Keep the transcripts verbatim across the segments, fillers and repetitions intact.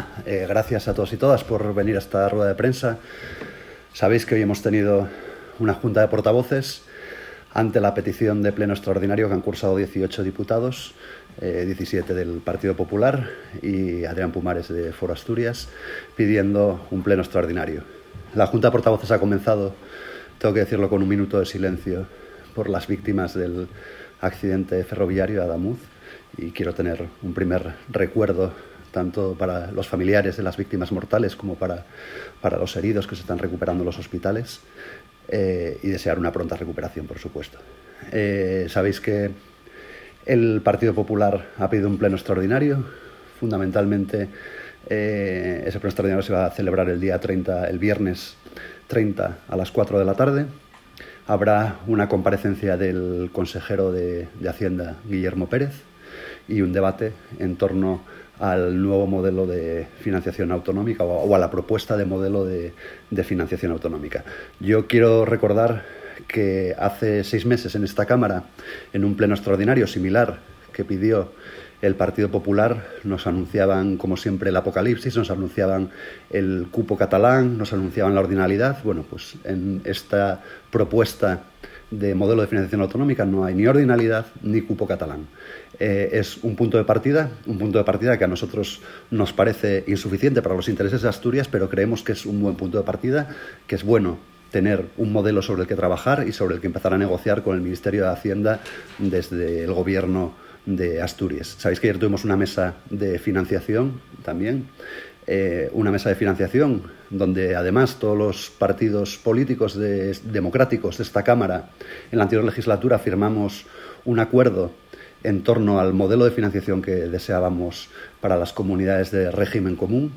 nada, eh, gracias a todos y todas por venir a esta rueda de prensa. Sabéis que hoy hemos tenido una junta de portavoces ante la petición de pleno extraordinario que han cursado dieciocho diputados, eh, diecisiete del Partido Popular y Adrián Pumares de Foro Asturias, pidiendo un pleno extraordinario. La junta de portavoces ha comenzado, tengo que decirlo, con un minuto de silencio por las víctimas del accidente ferroviario a Adamuz, y quiero tener un primer recuerdo tanto para los familiares de las víctimas mortales como para, para los heridos que se están recuperando en los hospitales, eh, y desear una pronta recuperación, por supuesto. Eh, sabéis que el Partido Popular ha pedido un pleno extraordinario. Fundamentalmente, eh, ese pleno extraordinario se va a celebrar el día treinta, el viernes treinta a las cuatro de la tarde. Habrá una comparecencia del consejero de, de Hacienda, Guillermo Pérez, y un debate en torno al nuevo modelo de financiación autonómica o, o a la propuesta de modelo de, de financiación autonómica. Yo quiero recordar que hace seis meses en esta Cámara, en un pleno extraordinario similar que pidió el Partido Popular, nos anunciaban, como siempre, el apocalipsis, nos anunciaban el cupo catalán, nos anunciaban la ordinalidad. Bueno, pues en esta propuesta de modelo de financiación autonómica no hay ni ordinalidad ni cupo catalán. Eh, es un punto de partida, un punto de partida que a nosotros nos parece insuficiente para los intereses de Asturias, pero creemos que es un buen punto de partida, que es bueno tener un modelo sobre el que trabajar y sobre el que empezar a negociar con el Ministerio de Hacienda desde el Gobierno de Asturias. Sabéis que ayer tuvimos una mesa de financiación también, eh, una mesa de financiación donde además todos los partidos políticos de, democráticos de esta Cámara en la anterior legislatura firmamos un acuerdo en torno al modelo de financiación que deseábamos para las comunidades de régimen común.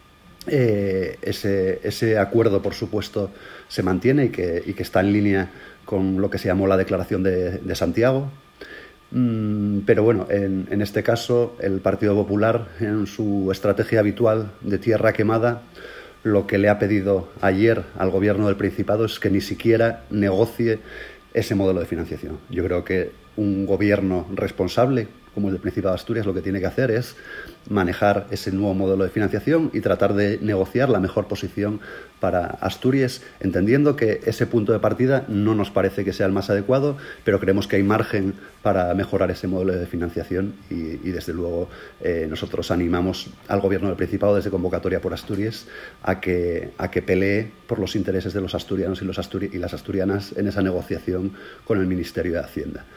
Eh, ese, ese acuerdo, por supuesto, se mantiene y que, y que está en línea con lo que se llamó la Declaración de, de Santiago. Mm, pero bueno, en, en este caso, el Partido Popular, en su estrategia habitual de tierra quemada, lo que le ha pedido ayer al Gobierno del Principado es que ni siquiera negocie ese modelo de financiación. Yo creo que un gobierno responsable, como el del Principado de Asturias, lo que tiene que hacer es manejar ese nuevo modelo de financiación y tratar de negociar la mejor posición para Asturias, entendiendo que ese punto de partida no nos parece que sea el más adecuado, pero creemos que hay margen para mejorar ese modelo de financiación y, y desde luego, eh, nosotros animamos al Gobierno del Principado desde Convocatoria por Asturias a que, a que pelee por los intereses de los asturianos y, los asturi- y las asturianas en esa negociación con el Ministerio de Hacienda.